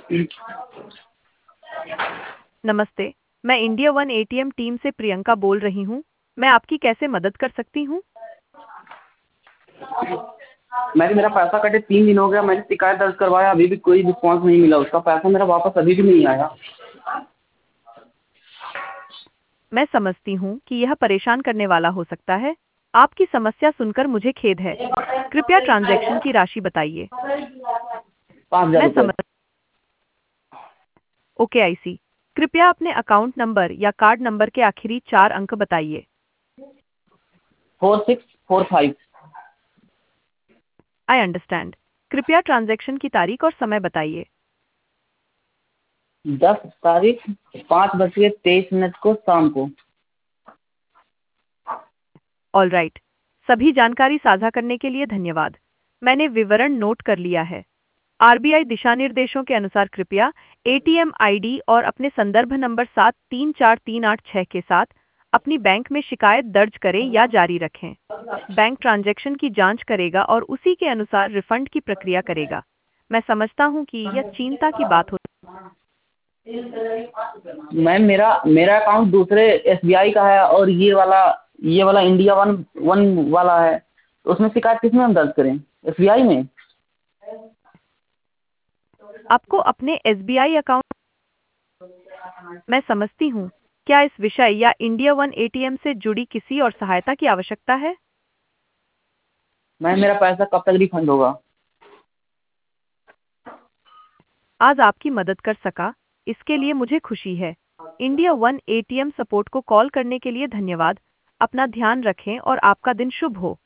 नमस्ते। मैं India One ATM team से प्रियंका बोल रही हूँ। मैं आपकी कैसे मदद कर सकती हूँ? मेरा पैसा कटे 3 दिन हो गया। मैंने शिकायत दर्ज करवाया, अभी भी कोई रिस्पॉन्स नहीं मिला। उसका पैसा मेरा वापस अभी भी नहीं आया। मैं समझती हूँ कि यह परेशान करने वाला हो सकता है। आपकी समस्या सुनकर मुझे खेद है। कृपया ट्रांजैक्शन की राशि बताइए। 5,000 मैं रुपये। समझ ओके आई सी। कृपया अपने अकाउंट नंबर या कार्ड नंबर के आखिरी 4 अंक बताइए। 4645। I understand. कृपया ट्रांजैक्शन की तारीख और समय बताइए। 10 तारीख 5:23 को शाम को। All right. सभी जानकारी साझा करने के लिए धन्यवाद। मैंने विवरण नोट कर लिया है। आरबीआई दिशा निर्देशों के अनुसार कृपया एटीएम आईडी और अपने संदर्भ नंबर 734386 के साथ अपनी बैंक में शिकायत दर्ज करें या जारी रखें। बैंक ट्रांजैक्शन की जांच करेगा और उसी के अनुसार रिफंड की प्रक्रिया करेगा। मैं समझता हूं कि यह चिंता की बात हो। मैम, मेरा मेरा अकाउंट दूसरे एसबीआई का है और ये वाला इंडिया वन वन वाला है। तो उसमें शिकायत किस में हम दर्ज करें? एसबीआई में? आपको अपने एसबीआई अकाउंट मैं समझती हूँ। क्या इस विषय या इंडिया वन एटीएम से जुड़ी किसी और सहायता की आवश्यकता है? मैम, मेरा पैसा कब तक रिफंड होगा? आज आपकी मदद कर सका, इसके लिए मुझे खुशी है। इंडिया वन एटीएम सपोर्ट को कॉल करने के लिए धन्यवाद। अपना ध्यान रखें और आपका दिन शुभ हो।